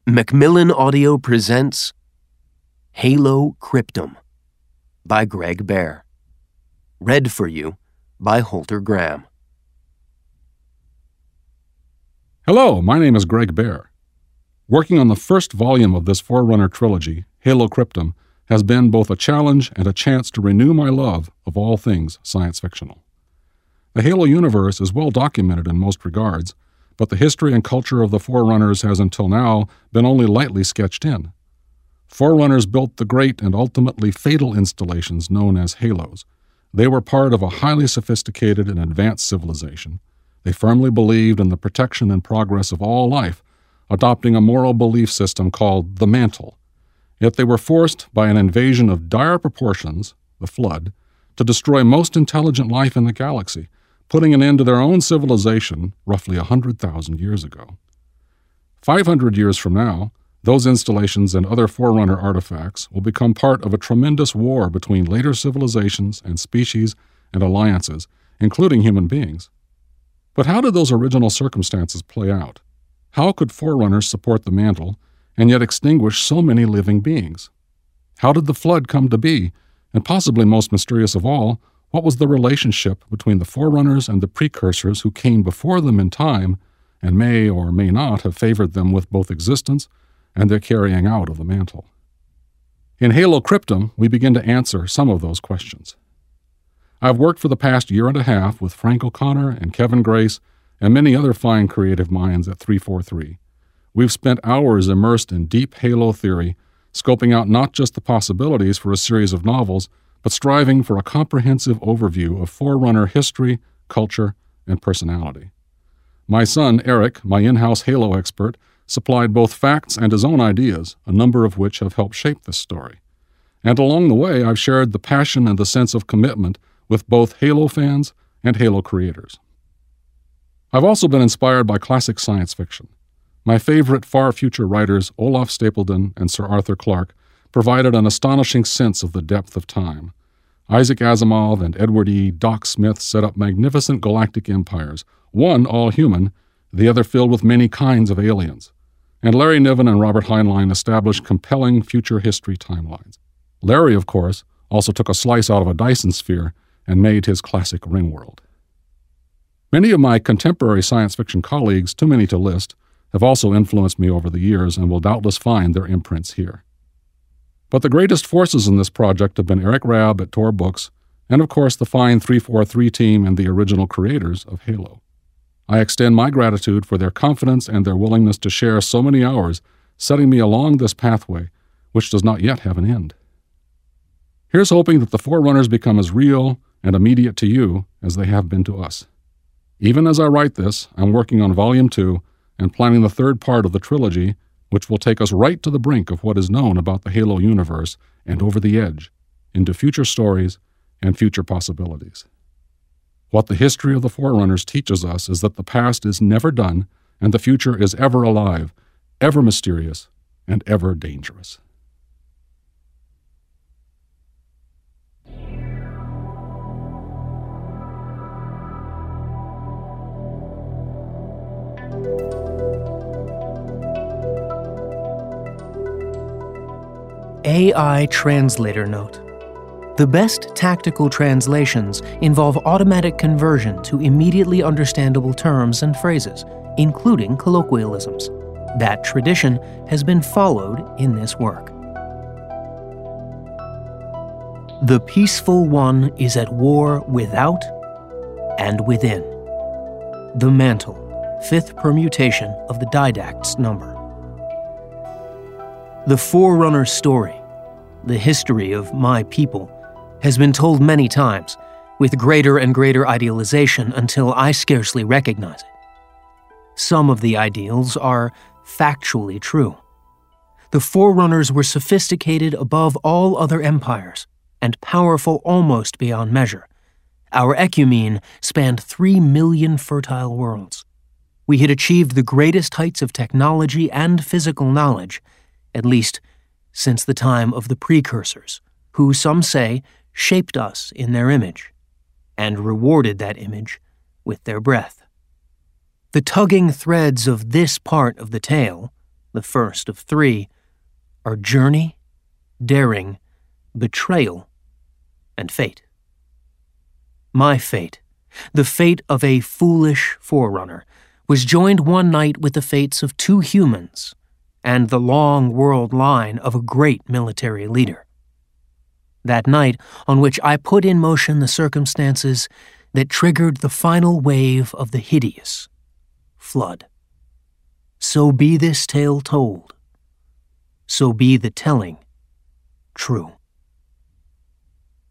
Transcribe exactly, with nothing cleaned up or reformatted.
Macmillan Audio presents Halo Cryptum by Greg Bear. Read for you by Holter Graham. Hello, my name is Greg Bear. Working on the first volume of this Forerunner trilogy, Halo Cryptum, has been both a challenge and a chance to renew my love of all things science fictional. The Halo universe is well documented in most regards, but the history and culture of the Forerunners has until now been only lightly sketched in. Forerunners built the great and ultimately fatal installations known as halos. They were part of a highly sophisticated and advanced civilization. They firmly believed in the protection and progress of all life, adopting a moral belief system called the Mantle. Yet they were forced by an invasion of dire proportions, the Flood, to destroy most intelligent life in the galaxy, putting an end to their own civilization roughly one hundred thousand years ago. five hundred years from now, those installations and other Forerunner artifacts will become part of a tremendous war between later civilizations and species and alliances, including human beings. But how did those original circumstances play out? How could Forerunners support the Mantle and yet extinguish so many living beings? How did the Flood come to be? And possibly most mysterious of all, what was the relationship between the Forerunners and the precursors who came before them in time and may or may not have favored them with both existence and their carrying out of the Mantle? In Halo Cryptum, we begin to answer some of those questions. I've worked for the past year and a half with Frank O'Connor and Kevin Grace and many other fine creative minds at three forty-three. We've spent hours immersed in deep Halo theory, scoping out not just the possibilities for a series of novels, but striving for a comprehensive overview of Forerunner history, culture, and personality. My son, Eric, my in-house Halo expert, supplied both facts and his own ideas, a number of which have helped shape this story. And along the way, I've shared the passion and the sense of commitment with both Halo fans and Halo creators. I've also been inspired by classic science fiction. My favorite far future writers, Olaf Stapledon and Sir Arthur Clarke, provided an astonishing sense of the depth of time. Isaac Asimov and Edward E. Doc Smith set up magnificent galactic empires, one all human, the other filled with many kinds of aliens. And Larry Niven and Robert Heinlein established compelling future history timelines. Larry, of course, also took a slice out of a Dyson sphere and made his classic Ringworld. Many of my contemporary science fiction colleagues, too many to list, have also influenced me over the years and will doubtless find their imprints here. But the greatest forces in this project have been Eric Rabb at Tor Books, and of course the fine three forty-three team and the original creators of Halo. I extend my gratitude for their confidence and their willingness to share so many hours, setting me along this pathway, which does not yet have an end. Here's hoping that the Forerunners become as real and immediate to you as they have been to us. Even as I write this, I'm working on Volume two and planning the third part of the trilogy, which will take us right to the brink of what is known about the Halo universe and over the edge, into future stories and future possibilities. What the history of the Forerunners teaches us is that the past is never done and the future is ever alive, ever mysterious, and ever dangerous. A I Translator Note. The best tactical translations involve automatic conversion to immediately understandable terms and phrases, including colloquialisms. That tradition has been followed in this work. The peaceful one is at war without and within. The Mantle, fifth permutation of the Didact's number. The Forerunner story, the history of my people, has been told many times, with greater and greater idealization until I scarcely recognize it. Some of the ideals are factually true. The Forerunners were sophisticated above all other empires, and powerful almost beyond measure. Our ecumene spanned three million fertile worlds. We had achieved the greatest heights of technology and physical knowledge, at least since the time of the precursors, who, some say, shaped us in their image, and rewarded that image with their breath. The tugging threads of this part of the tale, the first of three, are journey, daring, betrayal, and fate. My fate, the fate of a foolish forerunner, was joined one night with the fates of two humans and the long world line of a great military leader. That night on which I put in motion the circumstances that triggered the final wave of the hideous flood. So be this tale told. So be the telling true.